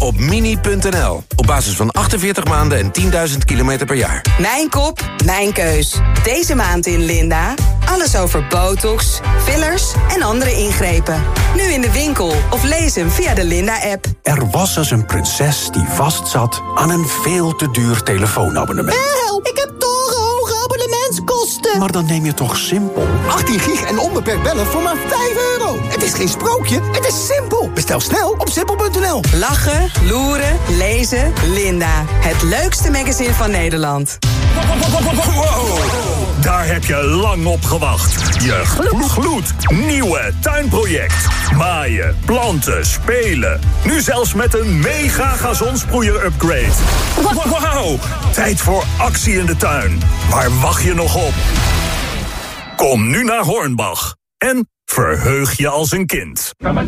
op mini.nl. Op basis van 48 maanden en 10.000 kilometer per jaar. Mijn kop, mijn keus. Deze maand in Linda. Alles over botox, fillers en andere ingrepen. Nu in de winkel of lees hem via de Linda-app. Er was eens een prinses die vastzat aan een veel te duur telefoonabonnement. Help, ik heb torenhoge abonnementskosten. Maar dan neem je toch Simpel? 18 gig en onbeperkt bellen voor maar €5. Het is geen sprookje, het is simpel. Bestel snel op simpel.nl. Lachen, loeren, lezen, Linda. Het leukste magazine van Nederland. Wow, daar heb je lang op gewacht. Je gloednieuwe tuinproject. Maaien, planten, spelen. Nu zelfs met een mega gazonsproeier-upgrade. Wauw, tijd voor actie in de tuin. Waar wacht je nog op? Kom nu naar Hornbach en verheug je als een kind.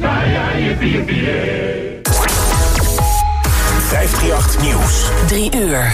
538 Nieuws. 3 uur.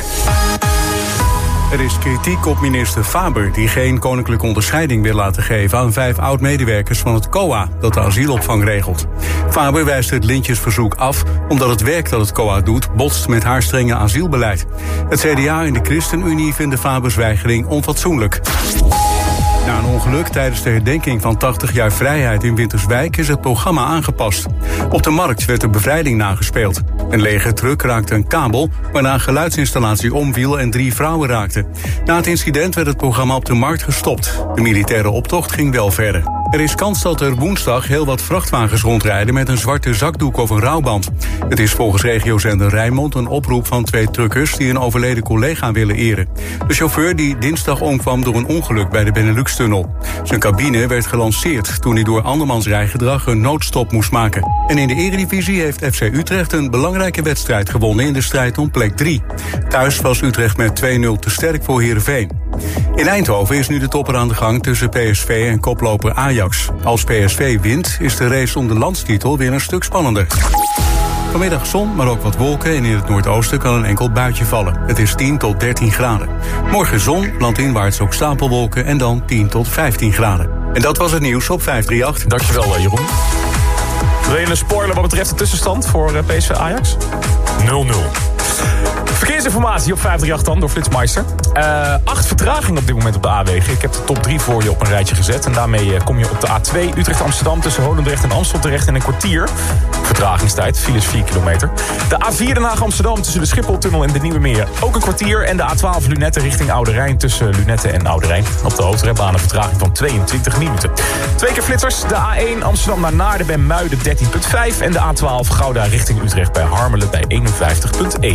Er is kritiek op minister Faber, die geen koninklijke onderscheiding wil laten geven aan 5 oud-medewerkers van het COA, dat de asielopvang regelt. Faber wijst het lintjesverzoek af, omdat het werk dat het COA doet botst met haar strenge asielbeleid. Het CDA en de ChristenUnie vinden Fabers weigering onfatsoenlijk. Na een ongeluk tijdens de herdenking van 80 jaar vrijheid in Winterswijk is het programma aangepast. Op de markt werd de bevrijding nagespeeld. Een lege truck raakte een kabel, waarna een geluidsinstallatie omviel en 3 vrouwen raakten. Na het incident werd het programma op de markt gestopt. De militaire optocht ging wel verder. Er is kans dat er woensdag heel wat vrachtwagens rondrijden met een zwarte zakdoek of een rouwband. Het is volgens regiozender Rijnmond een oproep van 2 truckers die een overleden collega willen eren. De chauffeur die dinsdag omkwam door een ongeluk bij de Benelux-tunnel. Zijn cabine werd gelanceerd toen hij door andermans rijgedrag een noodstop moest maken. En in de Eredivisie heeft FC Utrecht een belangrijke wedstrijd gewonnen in de strijd om plek 3. Thuis was Utrecht met 2-0 te sterk voor Heerenveen. In Eindhoven is nu de topper aan de gang tussen PSV en koploper Ajax. Als PSV wint, is de race om de landstitel weer een stuk spannender. Vanmiddag zon, maar ook wat wolken en in het noordoosten kan een enkel buitje vallen. Het is 10 tot 13 graden. Morgen zon, landinwaarts ook stapelwolken en dan 10 tot 15 graden. En dat was het nieuws op 538. Dankjewel, Jeroen. Wil je een spoiler wat betreft de tussenstand voor PSV Ajax? 0-0. Verkeersinformatie op 538 dan door Flitsmeister. 8 vertragingen op dit moment op de A-wegen. Ik heb de top 3 voor je op een rijtje gezet. En daarmee kom je op de A2 Utrecht-Amsterdam tussen Holendrecht en Amstel terecht in een kwartier. Vertragingstijd, files 4 kilometer. De A4 Den Haag-Amsterdam tussen de Schipholtunnel en de Nieuwe Meer ook een kwartier. En de A12 Lunette richting Oude Rijn tussen Lunette en Oude Rijn. Op de hoofdrijbaan een vertraging van 22 minuten. 2 keer flitsers. De A1 Amsterdam naar Naarden bij Muiden 13,5. En de A12 Gouda richting Utrecht bij Harmelen bij 51,1.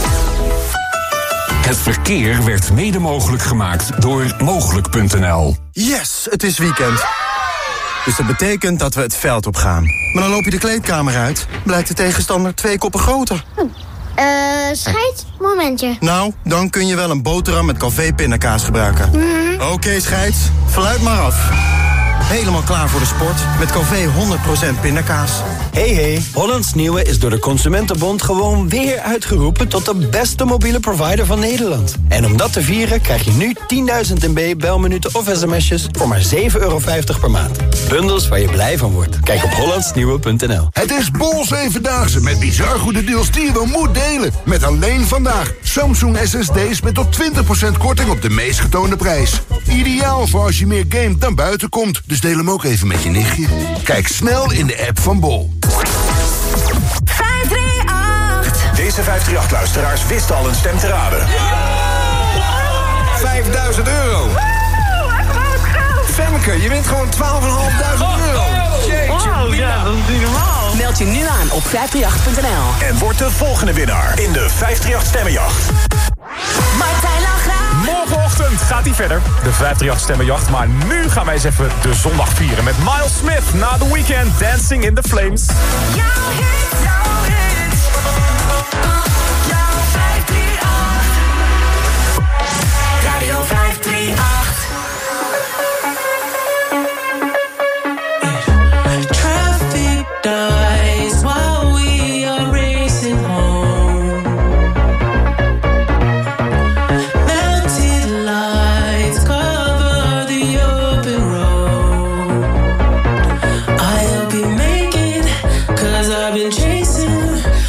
Het verkeer werd mede mogelijk gemaakt door Mogelijk.nl. Yes, het is weekend. Dus dat betekent dat we het veld op gaan. Maar dan loop je de kleedkamer uit, blijkt de tegenstander 2 koppen groter. Scheids, momentje. Nou, dan kun je wel een boterham met Calvé pindakaas gebruiken. Oké, scheids, fluit maar af. Helemaal klaar voor de sport met Calvé 100% pindakaas. Hey, Hollands Nieuwe is door de Consumentenbond gewoon weer uitgeroepen tot de beste mobiele provider van Nederland. En om dat te vieren krijg je nu 10.000 MB belminuten of sms'jes voor maar €7,50 per maand. Bundels waar je blij van wordt. Kijk op hollandsnieuwe.nl. Het is Bol 7-daagse met bizar goede deals die je wel moet delen. Met alleen vandaag Samsung SSD's met tot 20% korting op de meest getoonde prijs. Ideaal voor als je meer gamet dan buiten komt. Dus deel hem ook even met je nichtje. Kijk snel in de app van Bol. 538. Deze 538-luisteraars wisten al een stem te raden. €5.000. Femke, je wint gewoon €12.500. Wow, ja, dat is niet normaal. Meld je nu aan op 538.nl. En word de volgende winnaar in de 538 Stemmenjacht. Martijn Lagra. Morgenochtend gaat hij verder, de 538 Stemmenjacht. Maar nu gaan wij eens even de zondag vieren met Miles Smith na The Weeknd, Dancing in the Flames. Jouw hit, jouw hit. Jouw 538. Radio 538. Traffic dies while we are racing home. Melted lights cover the open road. I'll be making, 'cause I've been chasing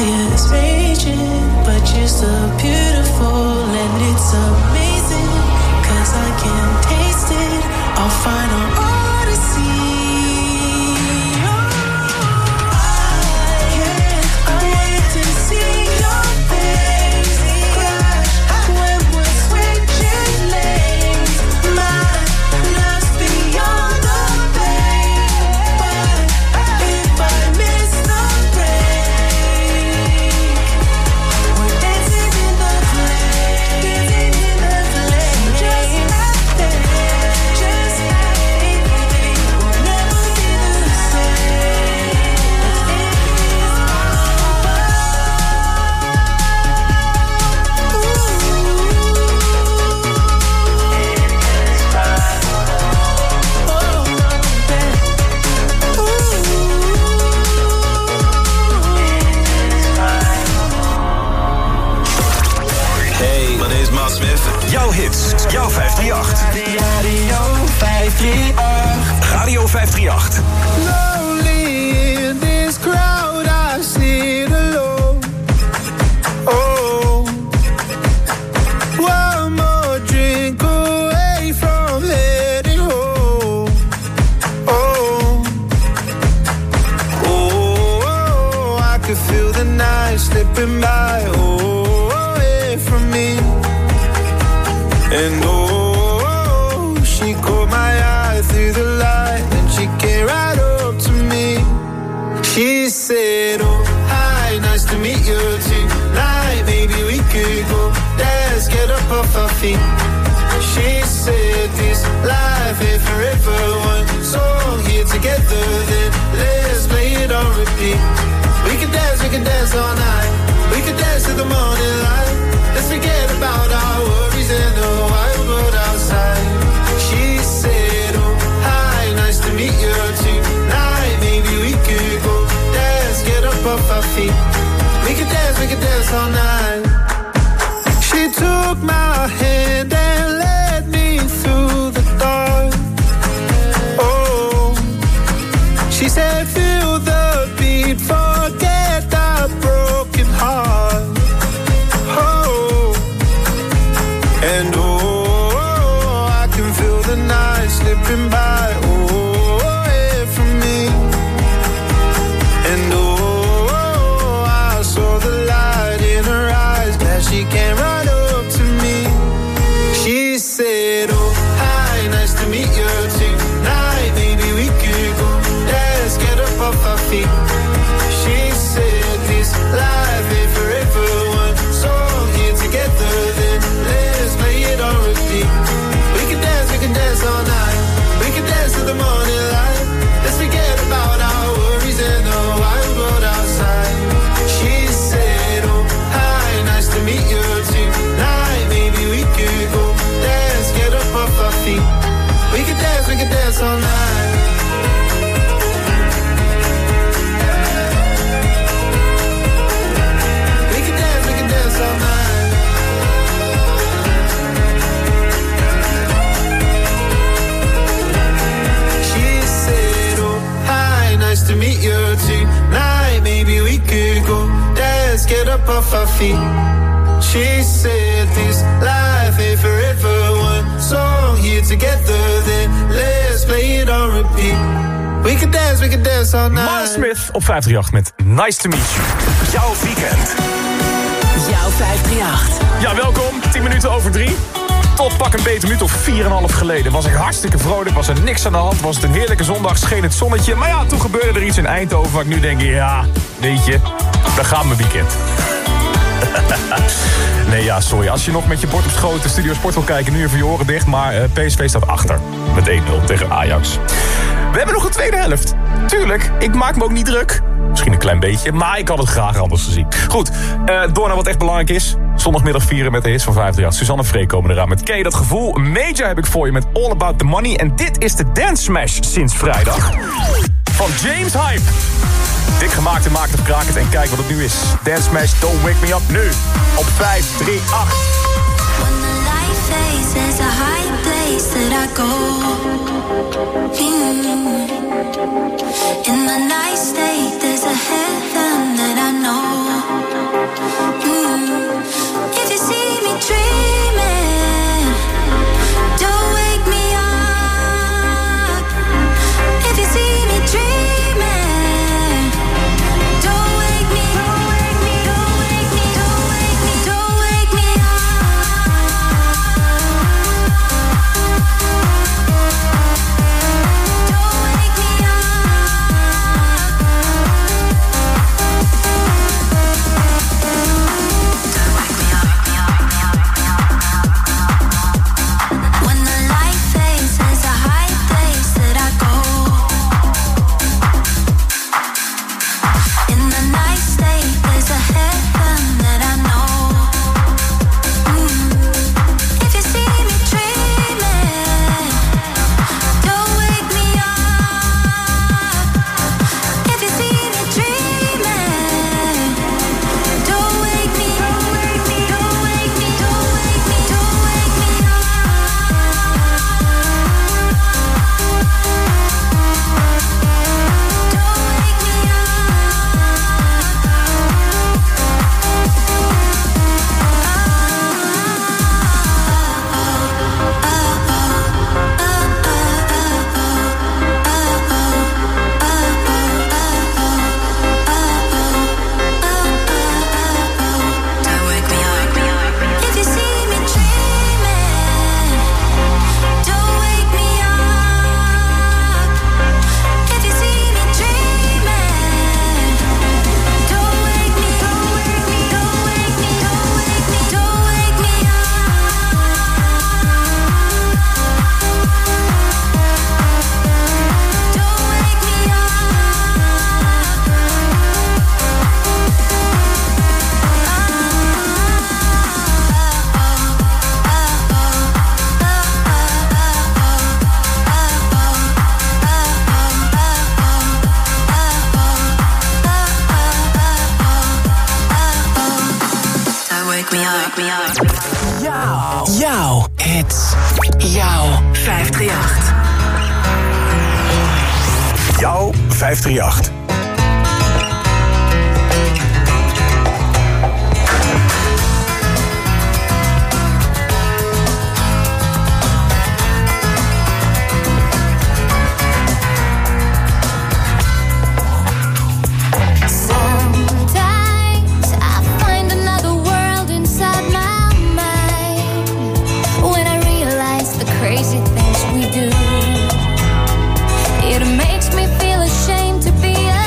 fire's raging, but you're so beautiful and it's amazing, 'cause I can taste it, our final odyssey. Jouw hits, jouw 538. Radio 538. Radio 538. Lonely in this crowd, I sit alone. Oh, one more drink away from heading home. Oh, oh, I could feel the night slipping by. Oh, away from me. And oh, she caught my eye through the light, and she came right up to me. She said, oh, hi, nice to meet you tonight. Maybe we could go dance, get up off our feet. She said, this life ain't forever, one song here together, then let's play it on repeat. We can dance all night. We can dance till the morning light. Let's forget about our worries and the wild world outside. She said, oh, hi, nice to meet you tonight. Maybe we could go dance, get up off our feet. We can dance all night. She took my hand and led me through the dark. Oh, she said, feel the beat, forget that broken heart. And oh, I can feel the night slipping by, oh, away from me. And oh, I saw the light in her eyes, glad she came right up to me. She said, oh, hi, nice to meet you tonight. Maybe we could go dance, get up off our feet. She said, this life ain't forever, one song here together, then let's play it on repeat. We can dance all night. We can dance till the morning light. Let's forget about our worries and the wild world outside. She said, oh, hi, nice to meet you tonight. Maybe we could go dance, get up off our feet. We can dance all night. We can dance all night. Nice to meet you tonight. Maybe we could go dance, get up off our feet. She said this life ain't forever, one song here together, then let's play it on repeat. We can dance all night. Miles Smith op 538 met Nice to Meet You. Jouw weekend. Jouw 538. Ja, welkom. 10 minuten over 3. Tot pak een beter minuut of 4,5 geleden was ik hartstikke vrolijk, was er niks aan de hand, was het een heerlijke zondag, scheen het zonnetje. Maar ja, toen gebeurde er iets in Eindhoven waar ik nu denk, ja, weet je, daar gaat mijn weekend. Nee, ja, sorry. Als je nog met je bord op schoot de Studio Sport wil kijken, nu even je oren dicht. Maar PSV staat achter met 1-0 tegen Ajax. We hebben nog een tweede helft. Tuurlijk, ik maak me ook niet druk. Misschien een klein beetje, maar ik had het graag anders gezien. Goed, door naar wat echt belangrijk is. Zondagmiddag vieren met de hits van 538. Suzanne Freek komen eraan met Ken je dat gevoel. Major heb ik voor je met All About The Money. En dit is de Dance Smash sinds vrijdag. Van James Hype. Dik gemaakt en maakt het krakend en kijk wat het nu is. Dance Smash, Don't Wake Me Up, nu op 538. When the light fades, there's a high place that I go. In the night state, there's a heaven that I know. Jouw hits. Jouw 538. Jouw 538. Crazy things we do. It makes me feel ashamed to be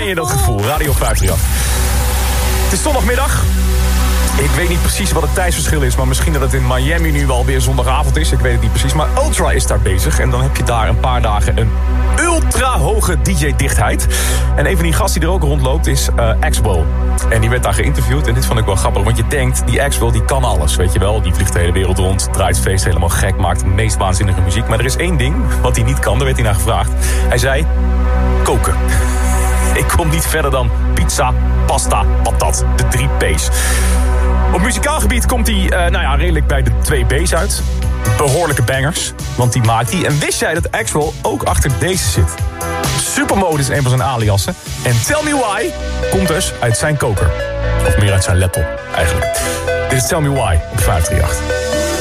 je dat gevoel? Radio 538. Het is zondagmiddag. Ik weet niet precies wat het tijdsverschil is, maar misschien dat het in Miami nu wel weer zondagavond is. Ik weet het niet precies, maar Ultra is daar bezig. En dan heb je daar een paar dagen een ultra hoge DJ-dichtheid. En een van die gasten die er ook rondloopt is Axwell. En die werd daar geïnterviewd en dit vond ik wel grappig. Want je denkt, die Axwell die kan alles, weet je wel. Die vliegt de hele wereld rond, draait het feest helemaal gek, maakt de meest waanzinnige muziek. Maar er is één ding wat hij niet kan, daar werd hij naar gevraagd. Hij zei, koken. Ik kom niet verder dan pizza, pasta, patat. De 3 P's. Op muzikaal gebied komt hij redelijk bij de 2 B's uit. Behoorlijke bangers, want die maakt hij. En wist jij dat Axwell ook achter deze zit? Supermode is een van zijn aliassen. En Tell Me Why komt dus uit zijn koker. Of meer uit zijn laptop, eigenlijk. Dit is Tell Me Why op 538.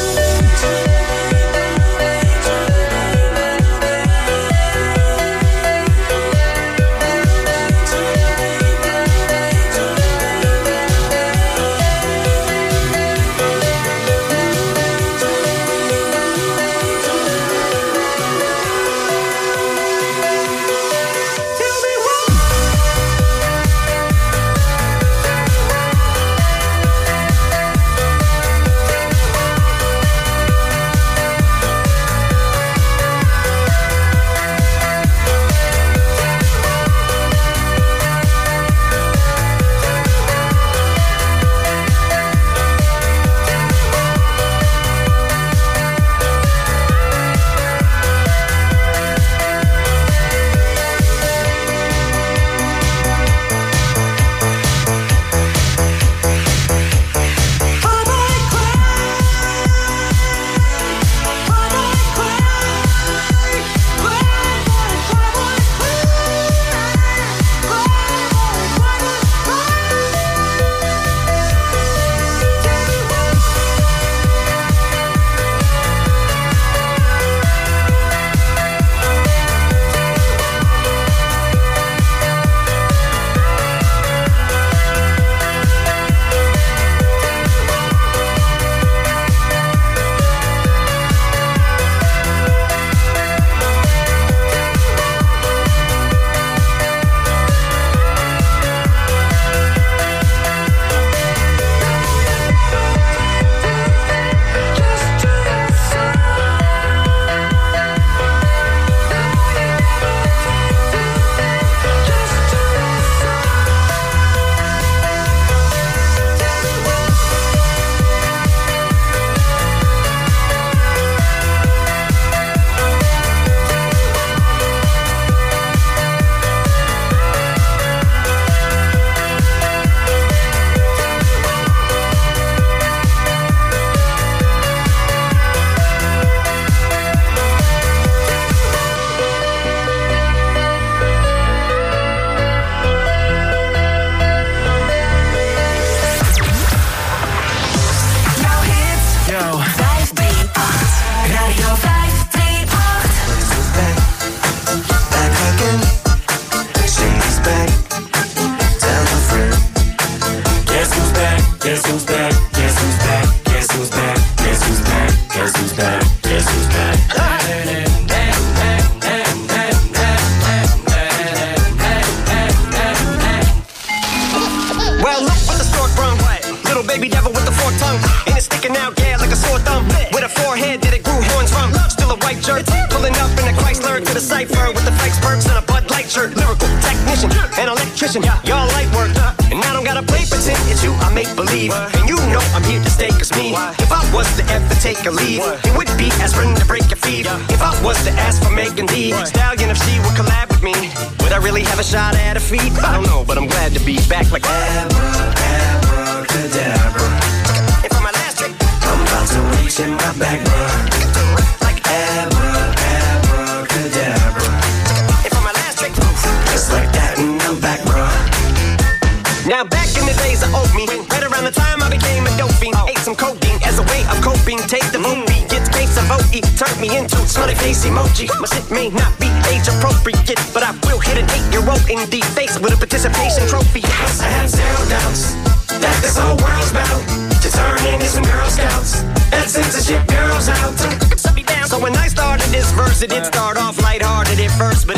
Now back in the days of old me, right around the time I became a dope fiend, ate some codeine as a way of coping. Take the movie, get case of OE, turned me into smiley face emoji. My shit may not be age appropriate, but I will hit an 8-year-old in the face with a participation trophy. I have zero doubts that this whole world's about to turn into some Girl Scouts. That censorship girls out. So when I started this verse, it did start off lighthearted at first, but it feels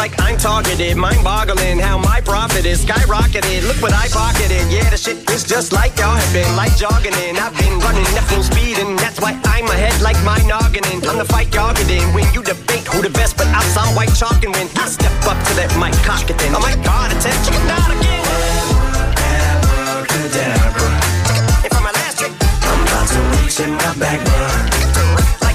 like I'm targeted. Mind-boggling how my profit is skyrocketed. Look what I pocketed. Yeah, the shit is just like y'all have been. Like jogging in. I've been running at full speed, and that's why I'm ahead like my noggin. I'm the fight y'all get in. When you debate who the best, but I'm some white chalk and win. I step up to that mic, cock it then. Oh my God, attempt chicken out again. Abracadabra. And for my last trick, I'm about to reach in my back, bro. Like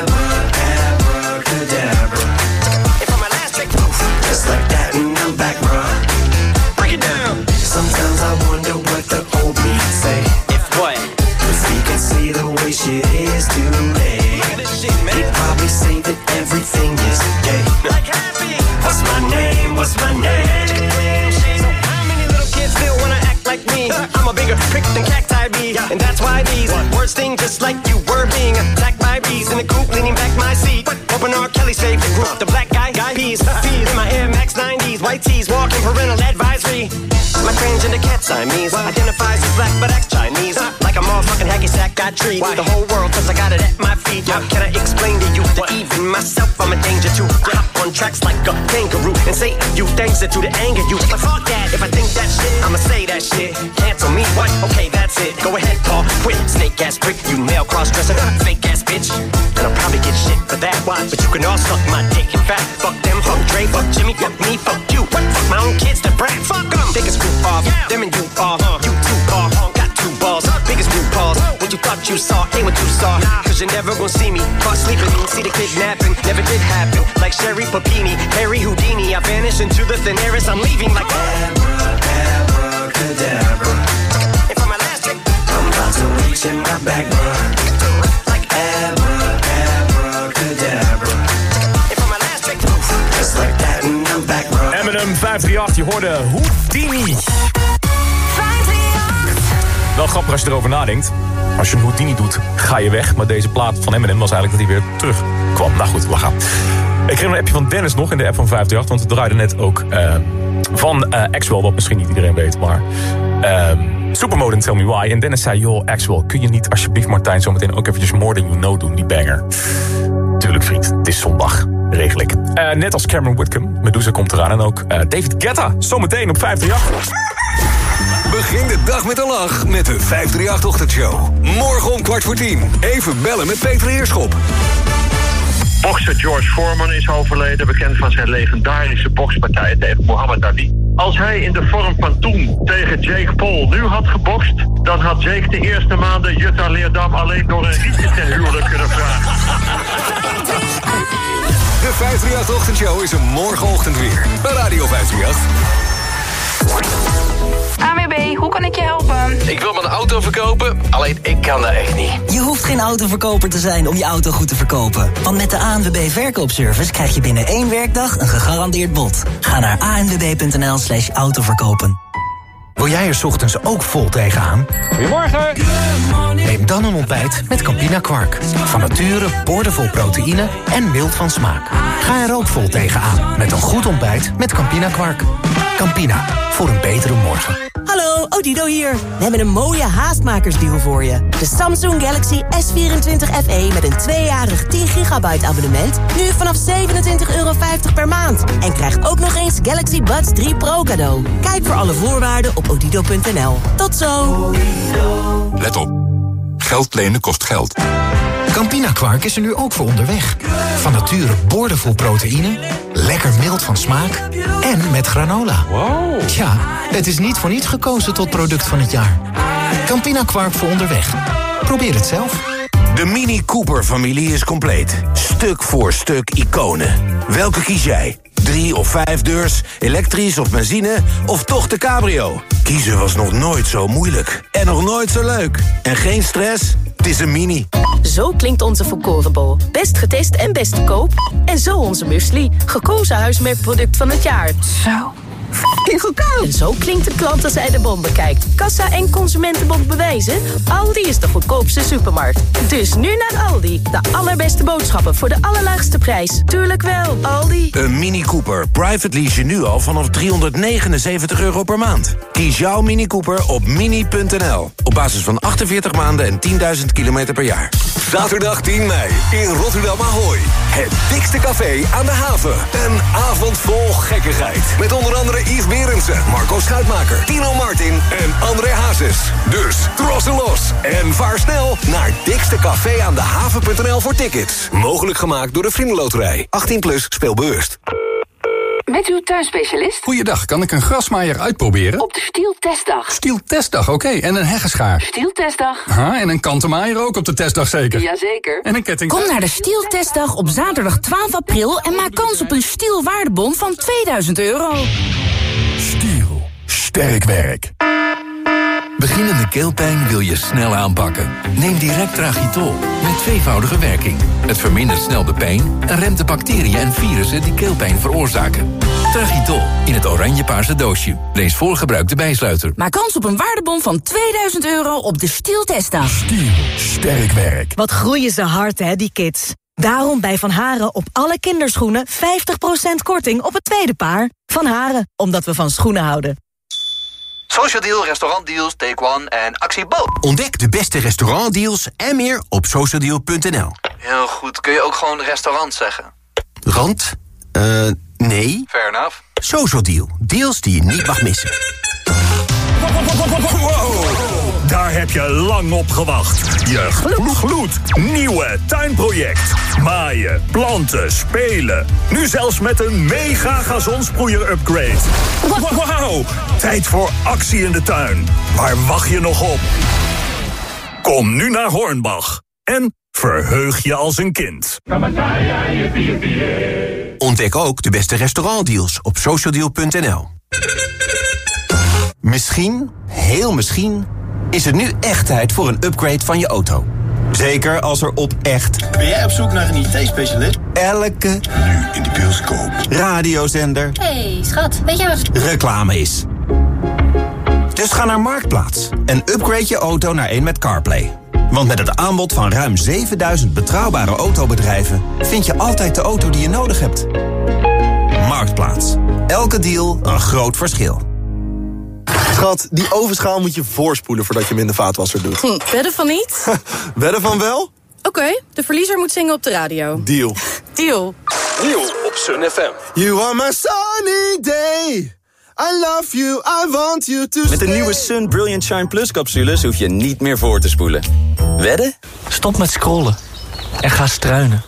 abracadabra. And for my last trick, just like that, and I'm back, bro. Break it down. Sometimes I wonder what the old me say. If what? If he can see the way shit is today. Look at this shit, man. He'd probably say that everything is gay. Like happy. What's my name? What's my name? So how many little kids still wanna act like me? I'm a bigger prick than cacti bee, and that's why these words sting just like you were being attacked by bees in the coop, leaning back my seat. Open R. Kelly's favorite group, the black guy peas. Feed in my Air Max 90s, white tees, walking parental advisory. My transgender cat Siamese identifies as black but acts Chinese. Like a motherfucking hacky sack, got treat the whole world cause I got it at my feet. How can I explain to you that even myself I'm a danger to? Hop on tracks like a kangaroo and say you things that do to anger you. But fuck that, if I think that shit, I'ma say that shit. Cancel me, what? Okay, that's it. Go ahead, Paul, quit. Snake ass prick, you male cross-dresser, fake ass bitch. And I'll probably get shit for that, why? But you can all suck my dick. In fact, fuck them, fuck Dre, fuck Jimmy, fuck me, fuck you. What? Fuck my own kids, the brat, fuck them. Biggest group off, them and you are, you two are, got two balls. Biggest group balls, what you thought you saw, ain't what you saw. Cause you're never gonna see me, caught sleeping, see the kidnapping, never did happen. Like Sherry Papini, Harry Houdini, I vanish into the thin air as I'm leaving like abracadabra. And for my last trick, I'm about to reach in my back, bro. Like abracadabra. And for my last trick, just like that, and I'm back, bro. Eminem 538, je hoorde Houdini. 538. Wel grappig als je erover nadenkt. Als je een Houdini doet, ga je weg. Maar deze plaat van Eminem was eigenlijk dat hij weer terugkwam. Nou goed, we gaan. Ik kreeg een appje van Dennis nog in de app van 538. Want we draaiden net ook van Axwell, wat misschien niet iedereen weet. Maar Supermode en Tell Me Why. En Dennis zei, joh Axwell, kun je niet alsjeblieft Martijn zometeen ook eventjes More Than You Know doen, die banger. Tuurlijk vriend, het is zondag. Regel ik. Net als Cameron Whitcomb, Medusa komt eraan. En ook David Guetta, zometeen op 538. Begin de dag met een lach met de 538-ochtendshow. Morgen om 9:15. Even bellen met Peter Heerschop. Bokser George Foreman is overleden, bekend van zijn legendarische bokspartij tegen Muhammad Ali. Als hij in de vorm van toen tegen Jake Paul nu had gebokst, dan had Jake de eerste maanden Jutta Leerdam alleen door een rietje ten huwelijk kunnen vragen. De 538-ochtendshow is er morgenochtend weer. Bij Radio 538. ANWB, hoe kan ik je helpen? Ik wil mijn auto verkopen, alleen ik kan dat echt niet. Je hoeft geen autoverkoper te zijn om je auto goed te verkopen. Want met de ANWB Verkoopservice krijg je binnen 1 werkdag een gegarandeerd bod. Ga naar anwb.nl/autoverkopen. Wil jij er 's ochtends ook vol tegenaan? Goedemorgen. Neem dan een ontbijt met Campina Kwark. Van nature boordevol proteïne en mild van smaak. Ga er ook vol tegenaan met een goed ontbijt met Campina Kwark. Campina, voor een betere morgen. Hallo, Odido hier. We hebben een mooie haastmakersdeal voor je. De Samsung Galaxy S24 FE met een 2-jarig 10 gigabyte abonnement. Nu vanaf €27,50 per maand. En krijg ook nog eens Galaxy Buds 3 Pro cadeau. Kijk voor alle voorwaarden op odido.nl. Tot zo. Let op. Geld lenen kost geld. Campina Kwark is er nu ook voor onderweg. Van nature boordevol proteïne, lekker mild van smaak en met granola. Wow. Ja, het is niet voor niets gekozen tot product van het jaar. Campina Kwark voor onderweg. Probeer het zelf. De Mini Cooper-familie is compleet. Stuk voor stuk iconen. Welke kies jij? 3 of 5 deurs, elektrisch of benzine of toch de cabrio? Kiezen was nog nooit zo moeilijk. En nog nooit zo leuk. En geen stress? Het is een Mini. Zo klinkt onze volkorenbol. Best getest en best te koop. En zo onze muesli. Gekozen huismerkproduct van het jaar. Zo, goedkoop. En zo klinkt de klant als hij de bon bekijkt. Kassa en Consumentenbon bewijzen. Aldi is de goedkoopste supermarkt. Dus nu naar Aldi. De allerbeste boodschappen voor de allerlaagste prijs. Tuurlijk wel, Aldi. Een Mini Cooper private lease je nu al vanaf €379 per maand. Kies jouw Mini Cooper op mini.nl. Op basis van 48 maanden en 10.000 kilometer per jaar. Zaterdag 10 mei in Rotterdam Ahoy. Het dikste café aan de haven. Een avond vol gekkigheid. Met onder andere Yves Berendsen, Marco Schuitmaker, Tino Martin en André Hazes. Dus trossen los en vaar snel naar dikstecaféaandehaven.nl voor tickets. Mogelijk gemaakt door de Vriendenloterij. 18 plus, speel bewust. Met uw tuinspecialist? Goeiedag, kan ik een grasmaaier uitproberen? Op de Stiel-testdag. Stiel-testdag, oké. En een heggeschaar? Stiel-testdag. En een kantenmaaier ook op de testdag zeker? Jazeker. En een ketting... Kom naar de Stiel-testdag op zaterdag 12 april... en maak kans op een Stiel-waardebon van €2000. Stiel. Sterk werk. Beginnende keelpijn wil je snel aanpakken. Neem direct Tragitol, met tweevoudige werking. Het vermindert snel de pijn en remt de bacteriën en virussen die keelpijn veroorzaken. Tragitol, in het oranje-paarse doosje. Lees voor gebruik de bijsluiter. Maak kans op een waardebon van €2000 op de Stiel-testdag. Stiel. Sterk werk. Wat groeien ze hard, hè, die kids. Daarom bij Van Haren op alle kinderschoenen 50% korting op het tweede paar. Van Haren, omdat we van schoenen houden. Social Deal, restaurantdeals, Take One en Actie Bo. Ontdek de beste restaurantdeals en meer op socialdeal.nl. Heel goed, kun je ook gewoon restaurant zeggen? Rand? Nee. Fair enough. Social Deal, deals die je niet mag missen. Wow, daar heb je lang op gewacht. Je gloednieuwe tuinproject. Maaien, planten, spelen. Nu zelfs met een mega gazonsproeier-upgrade. Wauw, tijd voor actie in de tuin. Waar wacht je nog op? Kom nu naar Hornbach en verheug je als een kind. Ontdek ook de beste restaurantdeals op socialdeal.nl. Misschien, heel misschien, is het nu echt tijd voor een upgrade van je auto. Zeker als er op echt... Ben jij op zoek naar een IT-specialist? Elke... Nu in de bioscoop. Radiozender... Hey, schat, weet jij wat... reclame is. Dus ga naar Marktplaats en upgrade je auto naar een met CarPlay. Want met het aanbod van ruim 7000 betrouwbare autobedrijven... vind je altijd de auto die je nodig hebt. Marktplaats. Elke deal een groot verschil. Schat, die ovenschaal moet je voorspoelen voordat je hem in de vaatwasser doet. Wedden van niet? Wedden van wel? Oké, de verliezer moet zingen op de radio. Deal. Deal. Deal op Sun FM. You are my sunny day. I love you, I want you to Met de nieuwe Sun Brilliant Shine Plus capsules hoef je niet meer voor te spoelen. Wedden? Stop met scrollen en ga struinen.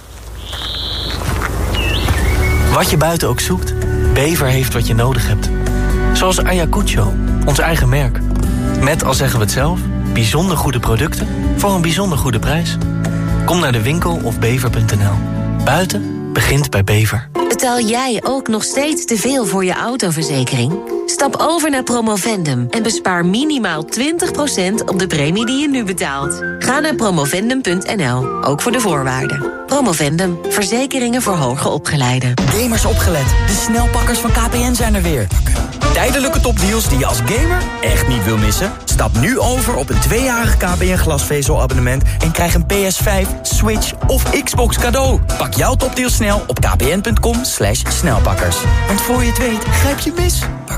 Wat je buiten ook zoekt, Bever heeft wat je nodig hebt. Zoals Ayacucho, ons eigen merk. Met, al zeggen we het zelf, bijzonder goede producten voor een bijzonder goede prijs. Kom naar de winkel of bever.nl. Buiten begint bij Bever. Betaal jij ook nog steeds te veel voor je autoverzekering? Stap over naar Promovendum en bespaar minimaal 20% op de premie die je nu betaalt. Ga naar promovendum.nl, ook voor de voorwaarden. Promovendum, verzekeringen voor hoger opgeleiden. Gamers opgelet, de snelpakkers van KPN zijn er weer. Tijdelijke topdeals die je als gamer echt niet wil missen? Stap nu over op een 2-jarig KPN glasvezelabonnement... en krijg een PS5, Switch of Xbox cadeau. Pak jouw topdeal snel op kpn.com/snelpakkers. Want voor je het weet, grijp je mis.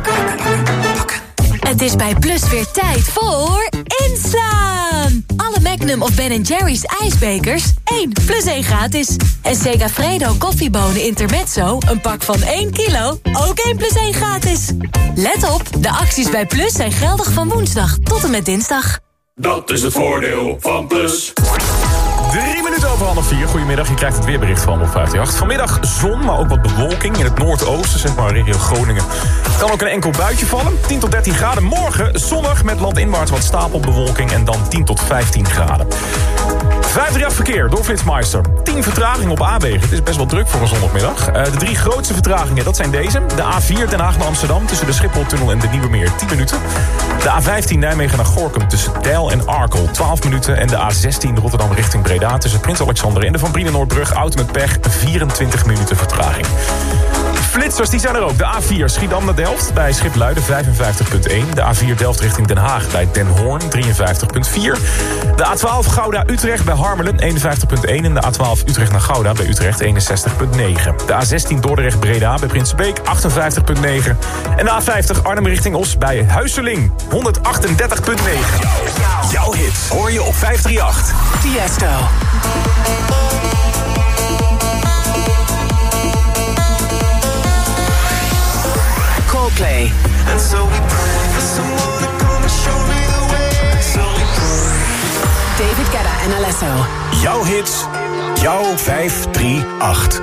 Het is bij Plus weer tijd voor inslaan. Alle Magnum of Ben & Jerry's ijsbekers 1 + 1 gratis. En Segafredo koffiebonen Intermezzo, een pak van 1 kilo, ook 1 + 1 gratis. Let op, de acties bij Plus zijn geldig van woensdag tot en met dinsdag. Dat is het voordeel van Plus. 3 minuten over 3:30. Goedemiddag, je krijgt het weerbericht van op 538. Vanmiddag zon, maar ook wat bewolking in het noordoosten, zeg maar regio Groningen. Kan ook een enkel buitje vallen, 10 tot 13 graden. Morgen zonnig met landinwaarts wat stapelbewolking en dan 10 tot 15 graden. 538 verkeer door Flitsmeister. 10 vertragingen op A-wegen. Het is best wel druk voor een zondagmiddag. De 3 grootste vertragingen, dat zijn deze. De A4 Den Haag naar Amsterdam tussen de Schipholtunnel en de Nieuwe Meer 10 minuten. De A15 Nijmegen naar Gorinchem tussen Deil en Arkel 12 minuten. En de A16 Rotterdam richting Breda tussen Prins Alexander en de Van Brienenoordbrug. Auto met pech, 24 minuten vertraging. flitsers die zijn er ook. De A4 Schiedam naar Delft bij Schipluiden 55.1. De A4 Delft richting Den Haag bij Den Hoorn 53.4. De A12 Gouda-Utrecht bij Harmelen 51.1. En de A12 Utrecht naar Gouda bij Utrecht 61.9. De A16 Dordrecht-Breda bij Prinsenbeek 58.9. En de A50 Arnhem richting Os bij Huiseling 138.9. Jouw hits hoor je op 538. Tiesto. Coldplay. And so we pray for someone to come and show me the way. So we pray. David Guetta en Alesso. Jouw hits, jouw 538.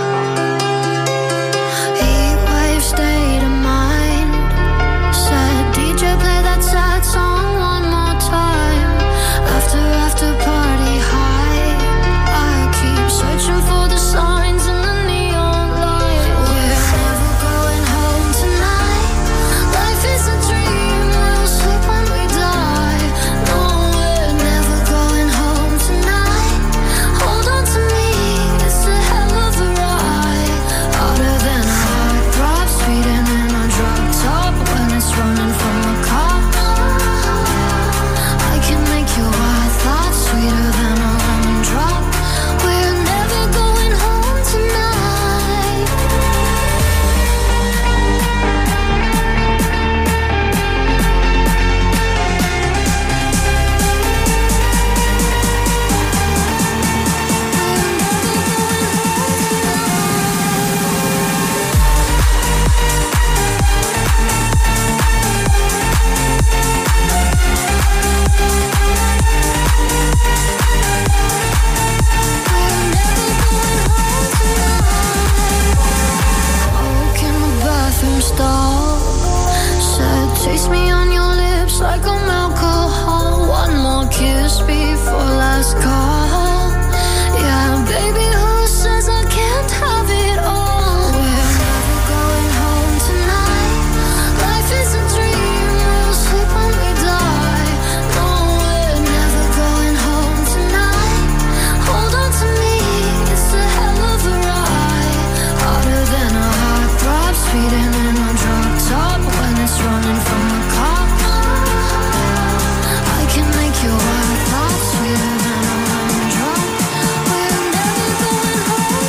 Heatwave state of mind. Said DJ play that sad song one more time. After party high. I keep searching for the signs in the neon light. We're never going home tonight. Life is a dream, we'll sleep when we die. No, we're never going home tonight. Hold on to me, it's a hell of a ride. Harder than a heart drop, speeding in a drop top when it's running from a cop. I can make your wild thoughts sweeter than a lemon drop. We're never going home tonight. Oak in the bathroom stall. Said, taste me on your lips like I'm alcohol. One more kiss before last call. Yeah, baby, who says I can't have it all? We're never going home tonight. Life is a dream, we'll sleep when we die. No, we're never going home tonight. Hold on to me, it's a hell of a ride. Harder than a heart drop, speeding in a drop top when it's running from a cop. I can make your wild thoughts sweeter than a lemon drop. We're never going home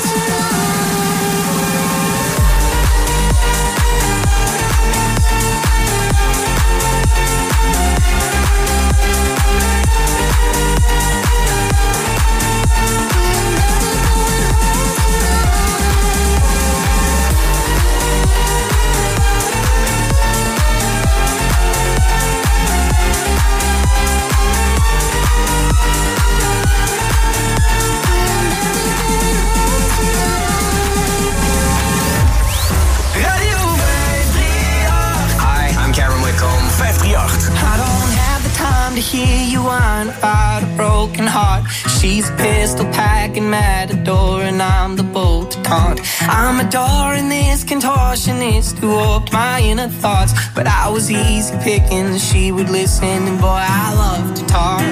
Radio 538. Hi, I'm Cameron Whitcomb. 538. I don't have the time to hear you whine about a broken heart. She's a pistol packing matador and I'm the bolt to taunt. I'm adoring this contortionist who warped my inner thoughts. But I was easy picking, she would listen and boy I love to talk.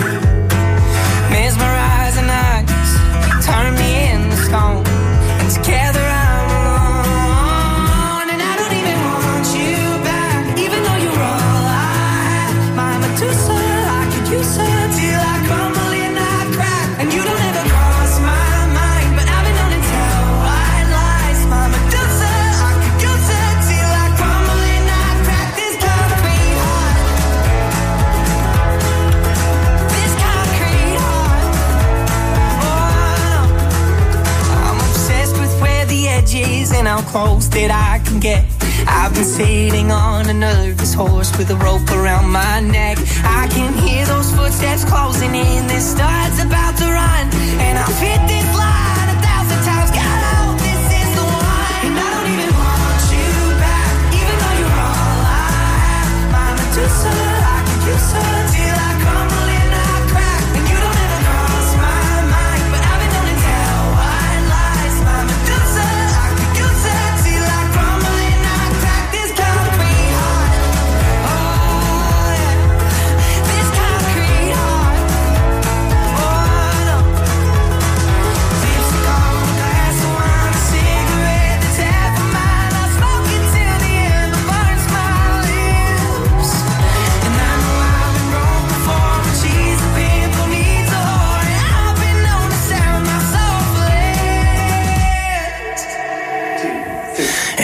Mesmerizing eyes, turn me into stone. And together I'm alone. And I don't even want you back, even though you're all I have. My Medusa, I could use her till I crumble and I crack. And you don't ever cross my mind, but I've been known to tell white lies. My Medusa, I could use her till I crumble and I crack. This concrete heart, this concrete heart. Oh, I'm obsessed with where the edge is and how close that I can get. I've been sitting on a nervous horse with a rope around my neck. I can hear those footsteps closing in. This star's about to run, and I've hit this line 1,000 times. God, I hope this is the one. And I don't even want you back, even though you're all I have. My Medusa, I could use her till I crumble and I crack. And you don't ever cross my mind, but I've been known to tell white lies. My Medusa, I could use her till I crumble and I crack. This concrete heart, oh yeah, this concrete heart, oh no.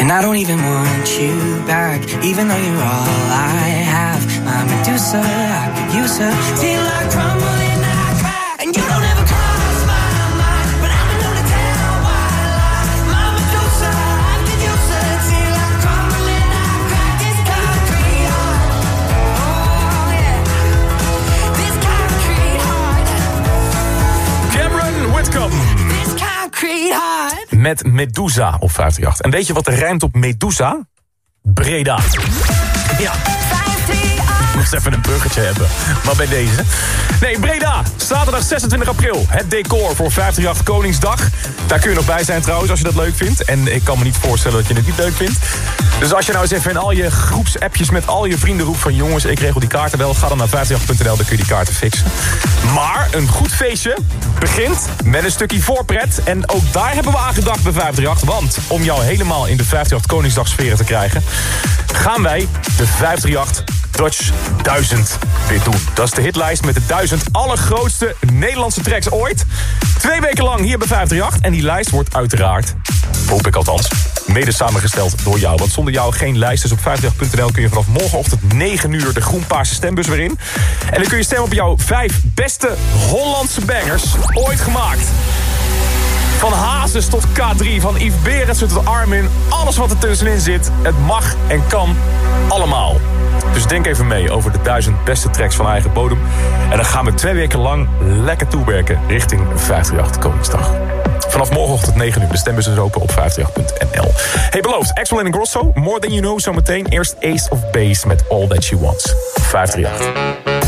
And I don't even want you back, even though you're all I have. My Medusa, I could use her till I crumble and I crack. And you don't ever cross my mind, but I'm the one to tell why I lie. My Medusa, I could use her till I crumble and I crack. This concrete heart, oh yeah, this concrete heart. Cameron Whitcomb. This concrete heart. Met Medusa op 538. En weet je wat er rijmt op Medusa? Breda. Ja. Ik moest even een bruggetje hebben. Maar bij deze. Nee, Breda. Zaterdag 26 april. Het decor voor 538 Koningsdag. Daar kun je nog bij zijn trouwens als je dat leuk vindt. En ik kan me niet voorstellen dat je het niet leuk vindt. Dus als je nou eens even in al je groepsappjes met al je vrienden roept van... jongens, ik regel die kaarten wel. Ga dan naar 538.nl, dan kun je die kaarten fixen. Maar een goed feestje begint met een stukje voorpret. En ook daar hebben we aan gedacht bij 538. Want om jou helemaal in de 538 Koningsdagsferen te krijgen... gaan wij de 538 Dutch 1000 weer doen. Dat is de hitlijst met de 1000 allergrootste Nederlandse tracks ooit. 2 weken lang hier bij 538. En die lijst wordt uiteraard, hoop ik althans, mede samengesteld door jou. Want zonder jou geen lijst. Dus op 538.nl kun je vanaf morgenochtend 9 uur de groen-paarse stembus weer in. En dan kun je stemmen op jouw 5 beste Hollandse bangers ooit gemaakt. Van Hazes tot K3, van Yves Berendsen tot Armin. Alles wat er tussenin zit, het mag en kan allemaal. Dus denk even mee over de 1000 beste tracks van eigen bodem. En dan gaan we 2 weken lang lekker toewerken richting 538 Koningsdag. Vanaf morgenochtend 9 uur. De stembus is open op 538.nl. Hey, beloofd. Axel en Grosso. More Than You Know zometeen. Eerst Ace of Base met All That She Wants. 538.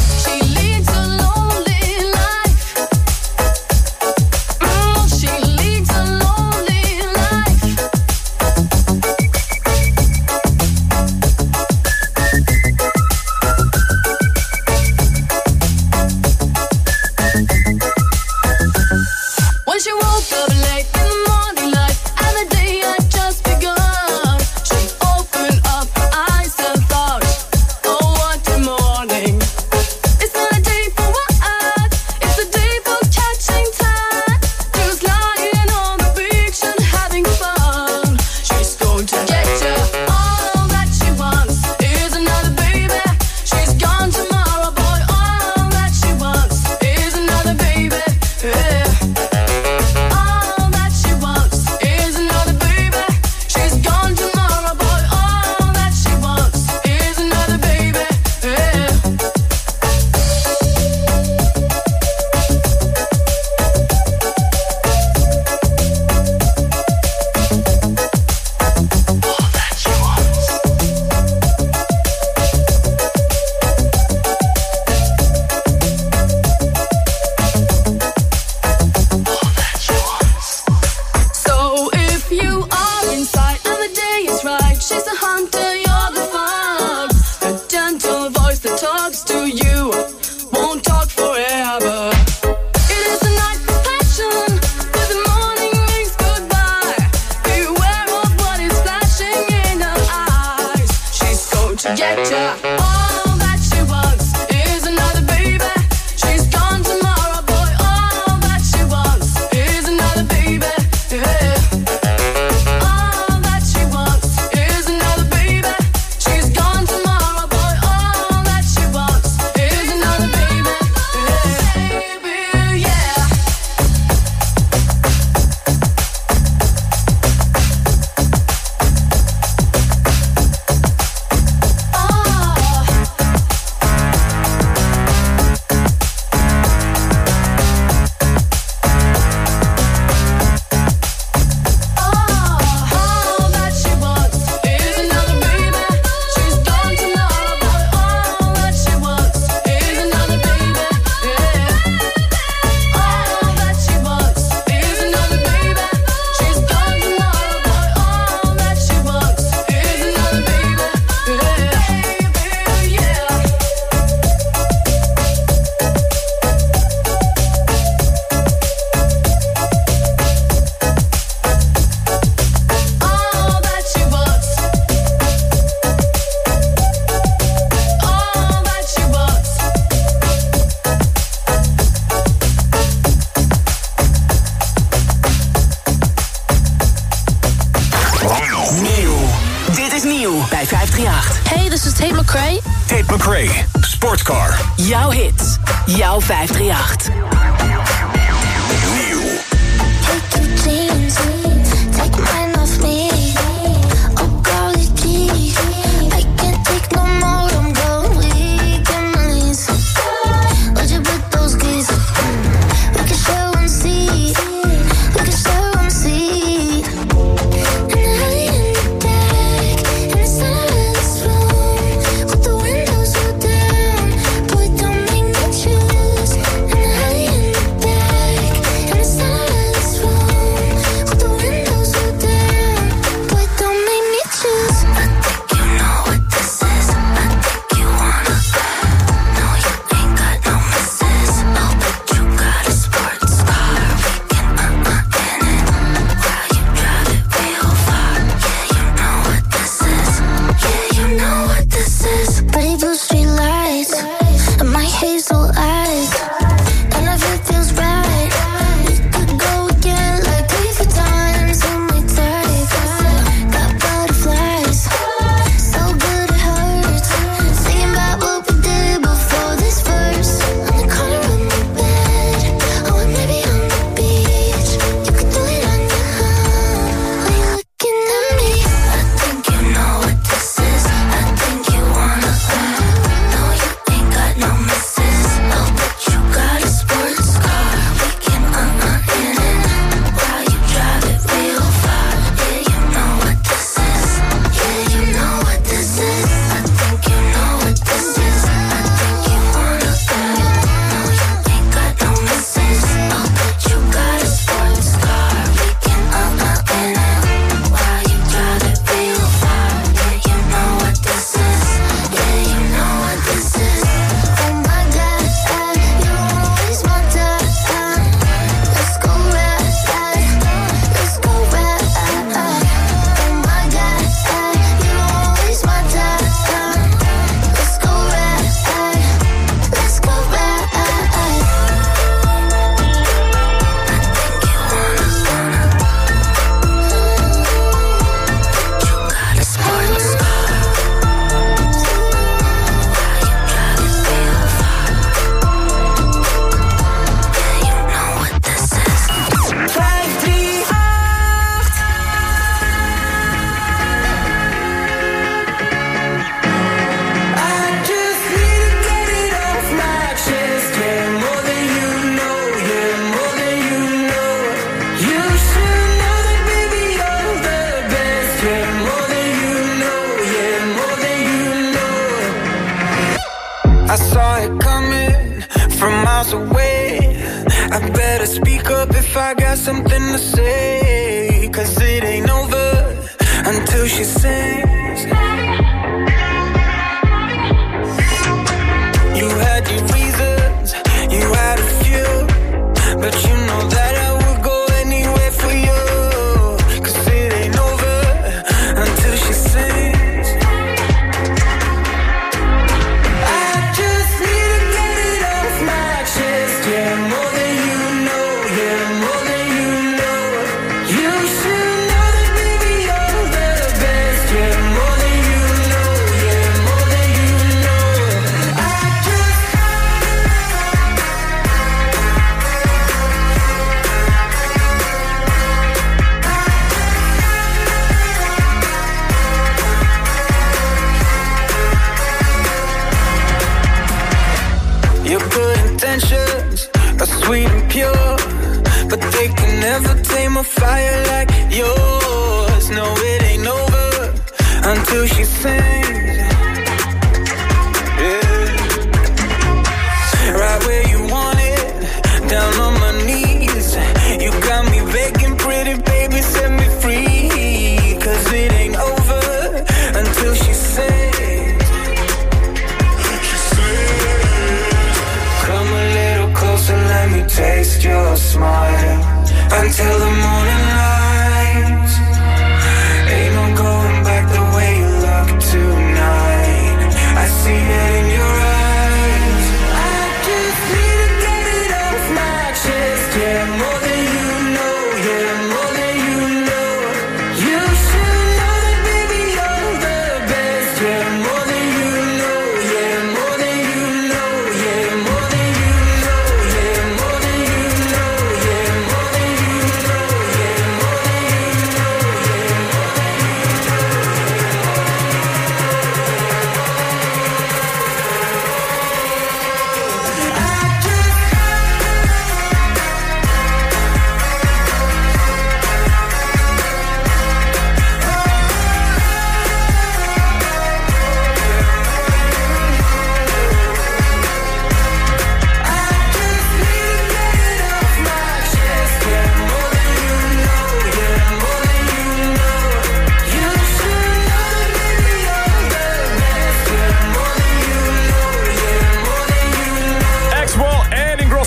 McRae. Tate McRae, Sportcar. Jouw hits, jouw 538. Nieuw. Take your jeans, take mine off me. Oh golly gee, I can't take no more. I'm going weak in my knees. Would you put those keys? We can share one seat. We can share one seat. And I in the deck, in the center of this room, with the windows rolled down. Boy, don't make me choose. And I in the deck, in the center of this room, with the windows rolled down. Boy, don't make me choose. I think you know what this is. I think you wanna. No, you ain't got no misses. Oh, but you got a sports car. We can in it while you drive it real far. Yeah, you know what this is. Yeah, you know what this is. Pretty blue street lights and my hazel eyes, and if it feels right, we could go again like 3 4 times in my type. Got butterflies, so good it hurts. Thinking about what we did before this verse. On the corner of my bed, oh, and maybe on the beach. You could do it on your own. Are you looking at me? I think you know what this is. I think you wanna. No, you ain't got no misses. Oh, but you got a sports car. We can in it while you drive it real far. Yeah, you know what this is. Yeah, you know what this is. I think you know what this is. I think you wanna. No, you ain't got no misses. Oh, but you got a sports car. We can in it while you drive it real far. Yeah, you know what this is. Yeah, you know what this is. Oh my God, you don't waste my time. Let's go ride, let's go ride. Oh my God, you don't waste my time. Let's go ride, let's go ride. I think you wanna. You got a sports car. While you drive it real far. Yeah, you know what this is. 538. I just need to get it off my chest. Yeah, more than you know. Yeah, more than you know. You should know that, baby, you're the best. Yeah, more than you know. Yeah, more than you know. I saw it coming from miles away. I better speak up if I got something to say. 'Cause it ain't over until she sings. You had your reasons, you had a few, but you know that I would go anywhere for you. 'Cause it ain't over until she sings. I just need to get it off my chest. Yeah, more than you know. Yeah, more than you know. You should know that, baby, you're the best. Yeah, more than you know. Yeah, more than you know. I just. Your good intentions are sweet and pure, but they can never tame a fire like yours. No, it ain't over until she sings. Yeah. Right where you want it, down on my knees. You got me begging, pretty baby, set me free. 'Cause it ain't over until she sings. Come a little closer, let me taste your smile. Until the morning light. Ain't no going back the way you look tonight. I see it in your eyes. I just need to get it off my chest. Yeah, more than you know. Yeah, more than you know. You should know that, baby, you're the best. Yeah, more than you know.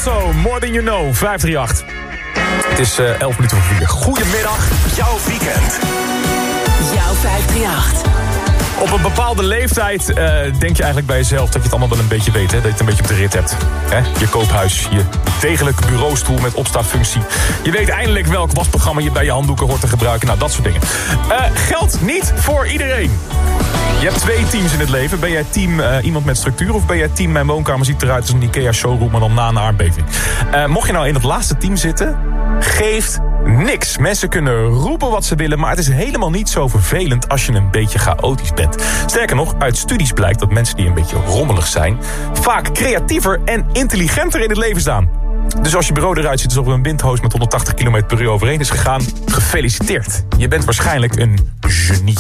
Alesso, More Than You Know, 538. Het is 11 minuten voor 4. Goedemiddag. Jouw weekend. Jouw 538. Op een bepaalde leeftijd denk je eigenlijk bij jezelf dat je het allemaal wel een beetje weet. Hè? Dat je het een beetje op de rit hebt. Hè? Je koophuis, je degelijk bureaustoel met opstaatfunctie. Je weet eindelijk welk wasprogramma je bij je handdoeken hoort te gebruiken. Nou, dat soort dingen. Geldt niet voor iedereen. Je hebt 2 teams in het leven. Ben jij team iemand met structuur of ben jij team mijn woonkamer ziet eruit als een Ikea showroom maar dan na een aardbeving? Mocht je nou in het laatste team zitten, geeft niks. Mensen kunnen roepen wat ze willen, maar het is helemaal niet zo vervelend als je een beetje chaotisch bent. Sterker nog, uit studies blijkt dat mensen die een beetje rommelig zijn vaak creatiever en intelligenter in het leven staan. Dus als je bureau eruit ziet alsof er een windhoos met 180 km per uur overheen is gegaan, gefeliciteerd. Je bent waarschijnlijk een genie.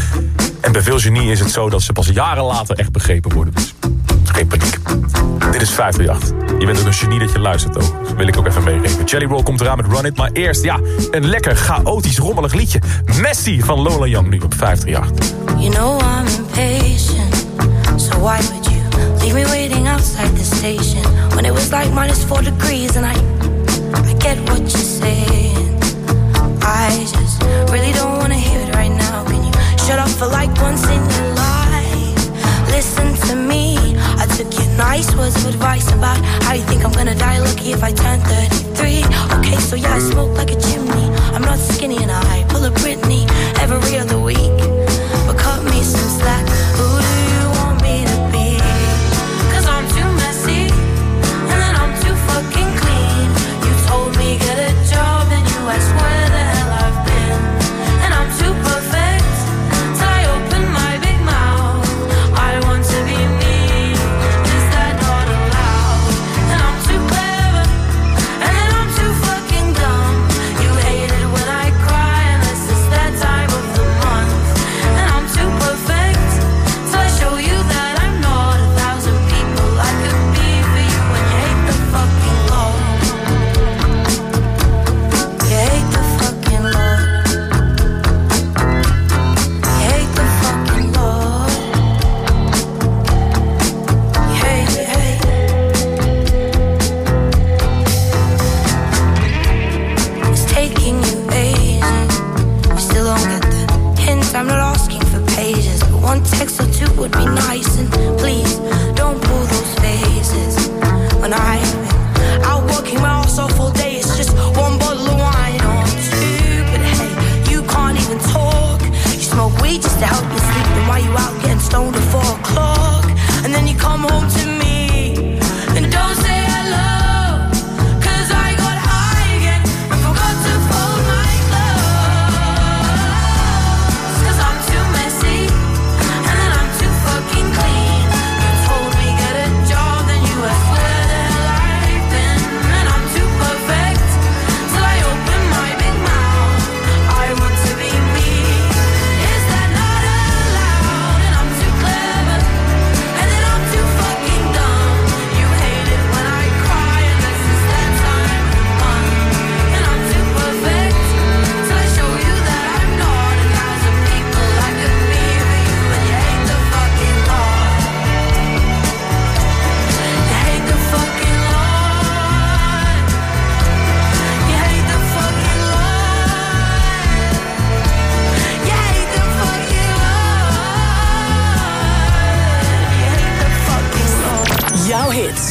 En bij veel genie is het zo dat ze pas jaren later echt begrepen worden. Dus geen paniek. Dit is 538. Je bent ook een genie dat je luistert ook. Dus wil ik ook even meegeven. Jelly Roll komt eraan met Run It. Maar eerst, ja, een lekker chaotisch rommelig liedje. Messi van Lola Young nu op 538. You know I'm impatient. So why would you leave me waiting outside the station when it was like -4 degrees and I get what you're saying. I just really don't wanna hear it right now. Can you shut up for like once in your life? Listen to me. I took your nice words of advice about how you think I'm gonna die lucky if I turn 33. Okay, so yeah, I smoke like a chimney. I'm not skinny and I pull a Britney every other week. But cut me some slack. Who do you want me to be? 'Cause I'm too messy and then I'm too fucking clean. You told me get a job and you asked where the hell I've been. And I'm too perfect till I open my big mouth. I want to be me. Is that not allowed? And I'm too clever and then I'm too fucking dumb. You hate it when I cry unless it's that time of the month. And I'm too perfect till I show you that I'm not 1,000 people I could be for you. And you hate the fucking Lord. You hate the fucking Lord. You hate the fucking Lord. You hate it, hate it. It's taking you ages. You still don't get the hint. I'm not asking for pages, but one text or two would be nice. And please don't pull those faces. When I've been out working my ass off all day, it's just one bottle of wine or two. But hey, you can't even talk. You smoke weed just to help you sleep. And while you out getting stoned at 4 o'clock, and then you come home to me and don't say hello. 'Cause I got high again and forgot to fold my clothes. 'Cause I'm too messy and then I'm too fucking clean. You told me get a job, then you asked where the hell I've been. And I'm too perfect till I open my big mouth. I want to be me. Is that not allowed? And I'm too clever and then I'm too fucking dumb. You hate it when I cry unless it's that time of the month. And I'm too perfect till I show you that I'm not 1,000 people I could be for you. And you hate the fucking Lord. You hate the fucking Lord. You hate the fucking Lord. You hate the fucking Lord. You hate the fucking Lord. Jouw hits.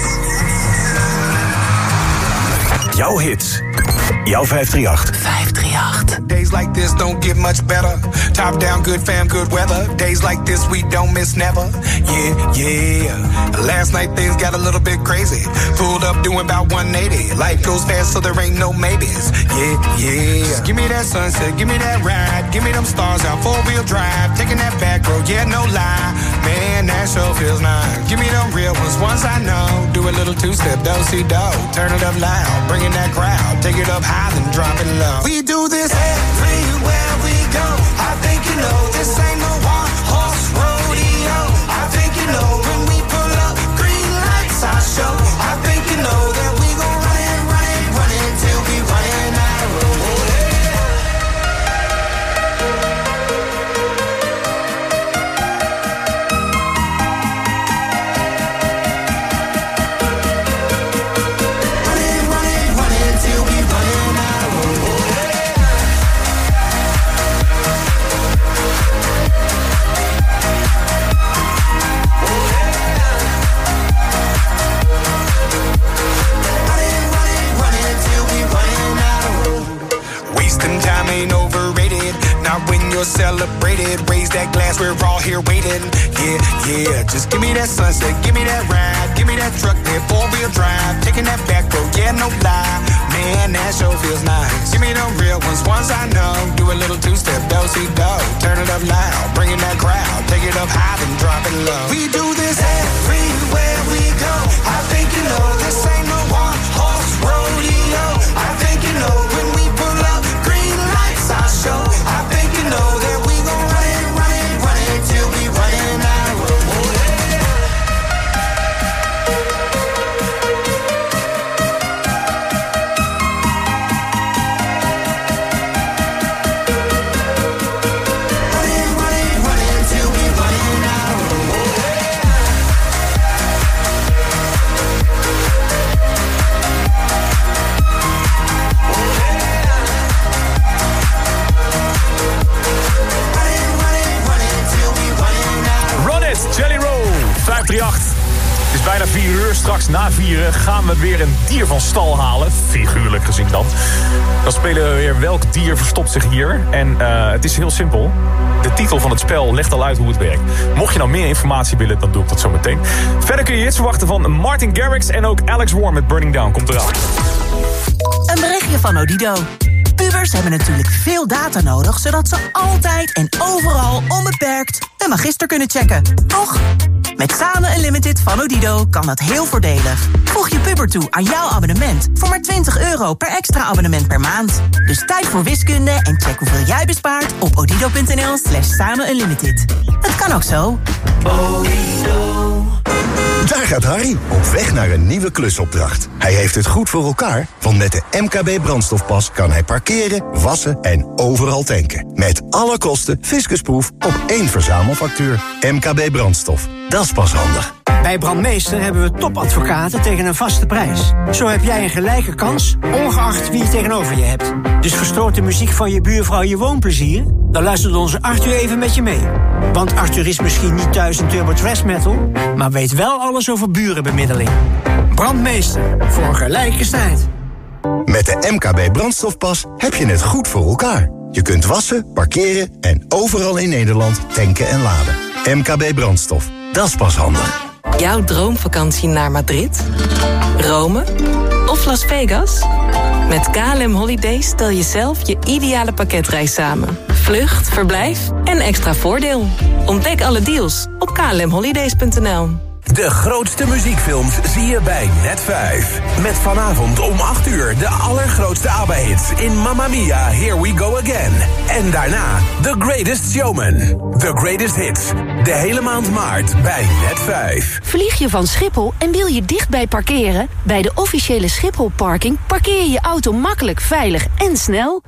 Jouw hits. Jouw 538. 538. Days like this don't get much better. Top down, good fam, good weather. Days like this we don't miss never. Yeah, yeah. Last night things got a little bit crazy. Pulled up doing about 180. Life goes fast so there ain't no maybes. Yeah, yeah. Just give me that sunset, give me that ride. Give me them stars out, 4-wheel drive. Taking that back road, yeah, no lie. Man, that sure feels nice. Give me them real ones I know. Do a little two-step, do-si-do. Turn it up loud, bringing that crowd. Take it up high, then drop it low. We do this everywhere we go. I think you know this ain't no one-horse rodeo. I think you know when we pull up, green lights I show. I think you know that we gon' run it till we run out of road. we'll celebrate it. Raise that glass, we're all here waiting. Yeah, yeah, just give me that sunset, give me that ride, give me that truck, that four-wheel drive, taking that back road, yeah, no lie. Man, that sure feels nice. Give me the real ones I know. Do a little two-step, do-si-do. Turn it up loud, bring in that crowd. Take it up high, then drop it low. We do this everywhere we go. I think you know this ain't no one-horse rodeo. I think you know when we pull up, green lights I show. I think you know that we gon' run it, run it, run it till we running out of road. Oh, yeah. Jelly Roll, 538. Het is bijna 4 uur. Straks na 4 gaan we weer een dier van stal halen. Figuurlijk gezien dan. Dan spelen we weer welk dier verstopt zich hier. En het is heel simpel. De titel van het spel legt al uit hoe het werkt. Mocht je nou meer informatie willen, dan doe ik dat zo meteen. Verder kun je hits verwachten van Martin Garrix en ook Alex Warm met Burning Down. Komt eraan. Een berichtje van Odido. Pubers hebben natuurlijk veel data nodig, zodat ze altijd en overal onbeperkt hun magister kunnen checken. Toch? Met Samen Unlimited van Odido kan dat heel voordelig. Voeg je puber toe aan jouw abonnement voor maar €20 per extra abonnement per maand. Dus tijd voor wiskunde en check hoeveel jij bespaart op odido.nl/Samen Unlimited. Het kan ook zo. Odido. Daar gaat Harry, op weg naar een nieuwe klusopdracht. Hij heeft het goed voor elkaar, want met de MKB brandstofpas kan hij parkeren, wassen en overal tanken. Met alle kosten fiscusproef op 1 verzamelfactuur. MKB brandstof, dat is pas handig. Bij Brandmeester hebben we topadvocaten tegen een vaste prijs. Zo heb jij een gelijke kans, ongeacht wie je tegenover je hebt. Dus verstoort de muziek van je buurvrouw je woonplezier? Dan luistert onze Arthur even met je mee. Want Arthur is misschien niet thuis in turbo thrash metal, maar weet wel alles over burenbemiddeling. Brandmeester, voor een gelijke strijd. Met de MKB brandstofpas heb je het goed voor elkaar. Je kunt wassen, parkeren en overal in Nederland tanken en laden. MKB brandstof, dat is pas handig. Jouw droomvakantie naar Madrid, Rome of Las Vegas? Met KLM Holidays stel je zelf je ideale paketreis samen. Vlucht, verblijf en extra voordeel. Ontdek alle deals op klmholidays.nl. De grootste muziekfilms zie je bij Net5. Met vanavond om 8 uur de allergrootste ABBA-hits in Mamma Mia, Here We Go Again. En daarna The Greatest Showman. The Greatest Hits. De hele maand maart bij Net5. Vlieg je van Schiphol en wil je dichtbij parkeren? Bij de officiële Schiphol Parking parkeer je je auto makkelijk, veilig en snel.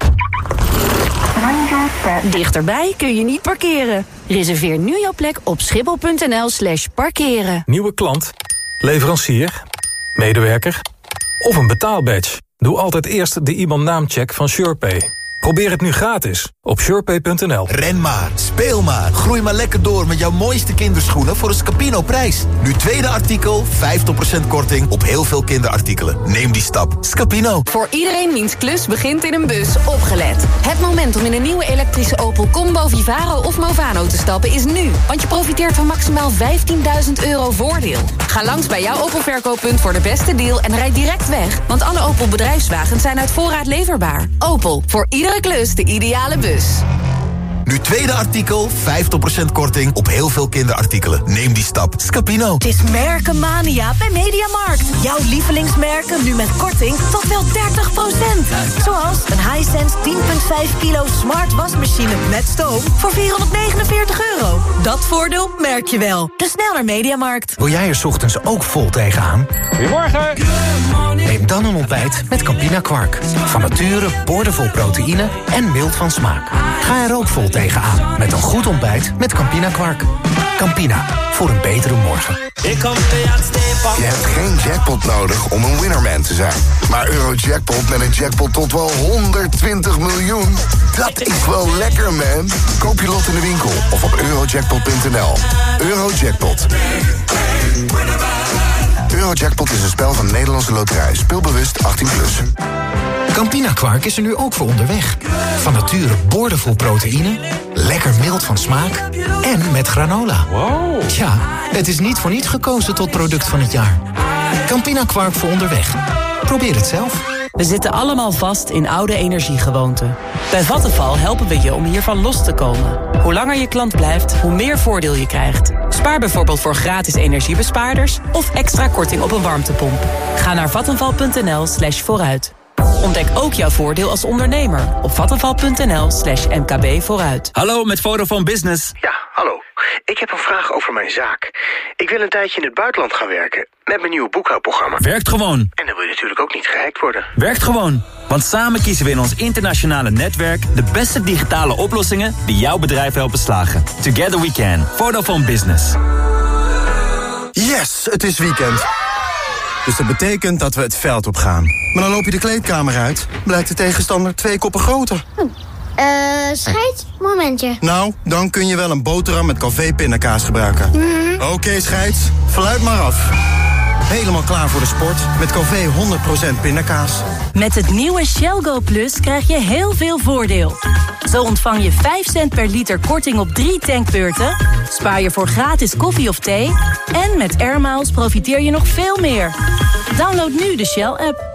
Dichterbij kun je niet parkeren. Reserveer nu jouw plek op schiphol.nl/parkeren. Nieuwe klant, leverancier, medewerker of een betaalbadge? Doe altijd eerst de IBAN-naamcheck van SurePay. Probeer het nu gratis op surepay.nl. Ren maar, speel maar, groei maar lekker door met jouw mooiste kinderschoenen voor een Scapino-prijs. Nu tweede artikel, 50% korting op heel veel kinderartikelen. Neem die stap. Scapino. Voor iedereen wiens klus begint in een bus, opgelet. Het moment om in een nieuwe elektrische Opel Combo, Vivaro of Movano te stappen is nu. Want je profiteert van maximaal €15.000 voordeel. Ga langs bij jouw Opel verkooppunt voor de beste deal en rijd direct weg. Want alle Opel bedrijfswagens zijn uit voorraad leverbaar. Opel, voor iedere klus de ideale bus. Nu tweede artikel, 50% korting op heel veel kinderartikelen. Neem die stap. Scapino. Het is Merkenmania bij Mediamarkt. Jouw lievelingsmerken nu met korting tot wel 30%. Zoals een Hisense 10,5 kilo smart wasmachine met stoom voor €449. Dat voordeel merk je wel. Dus snel naar Mediamarkt. Wil jij er 's ochtends ook vol tegenaan? Goedemorgen. Neem dan een ontbijt met Campina Kwark. Van nature boordevol proteïne en mild van smaak. Ga er ook vol tegenaan met een goed ontbijt met Campina Kwark. Campina, voor een betere morgen. Je hebt geen jackpot nodig om een winnerman te zijn. Maar Eurojackpot met een jackpot tot wel 120 miljoen. Dat is wel lekker, man. Koop je lot in de winkel of op eurojackpot.nl. Eurojackpot. Eurojackpot is een spel van Nederlandse Loterij. Speelbewust 18+. Campina Kwark is er nu ook voor onderweg. Van nature boordevol proteïne, lekker mild van smaak en met granola. Wow. Ja, het is niet voor niets gekozen tot product van het jaar. Campina Kwark voor onderweg. Probeer het zelf. We zitten allemaal vast in oude energiegewoonten. Bij Vattenfall helpen we je om hiervan los te komen. Hoe langer je klant blijft, hoe meer voordeel je krijgt. Spaar bijvoorbeeld voor gratis energiebespaarders of extra korting op een warmtepomp. Ga naar vattenfall.nl/vooruit. Ontdek ook jouw voordeel als ondernemer op vattenfall.nl/mkbvooruit. Hallo, met Vodafone Business. Ja, hallo. Ik heb een vraag over mijn zaak. Ik wil een tijdje in het buitenland gaan werken met mijn nieuwe boekhoudprogramma. Werkt gewoon. En dan wil je natuurlijk ook niet gehackt worden. Werkt gewoon. Want samen kiezen we in ons internationale netwerk de beste digitale oplossingen die jouw bedrijf helpen slagen. Together we can. Vodafone Business. Yes, het is weekend. Dus dat betekent dat we het veld op gaan. Maar dan loop je de kleedkamer uit, blijkt de tegenstander 2 koppen groter. Scheids, momentje. Nou, dan kun je wel een boterham met Calvé pindakaas gebruiken. Oké, scheids, fluit maar af. Helemaal klaar voor de sport met Calvé 100% pindakaas. Met het nieuwe Shell Go Plus krijg je heel veel voordeel. Zo ontvang je 5 cent per liter korting op 3 tankbeurten, spaar je voor gratis koffie of thee en met Air Miles profiteer je nog veel meer. Download nu de Shell-app.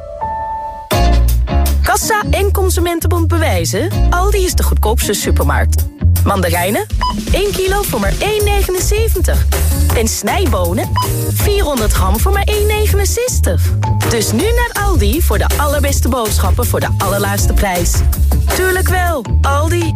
Kassa en Consumentenbond bewijzen. Aldi is de goedkoopste supermarkt. Mandarijnen, 1 kilo voor maar €1,79. En snijbonen, 400 gram voor maar €1,69. Dus nu naar Aldi voor de allerbeste boodschappen voor de allerlaagste prijs. Tuurlijk wel, Aldi.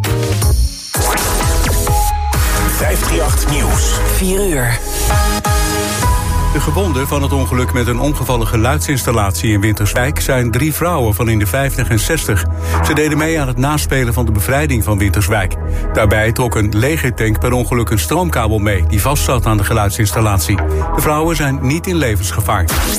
538 Nieuws. 4 uur. De gewonden van het ongeluk met een omgevallen geluidsinstallatie in Winterswijk zijn 3 vrouwen van in de 50 en 60. Ze deden mee aan het naspelen van de bevrijding van Winterswijk. Daarbij trok een legertank per ongeluk een stroomkabel mee die vastzat aan de geluidsinstallatie. De vrouwen zijn niet in levensgevaar.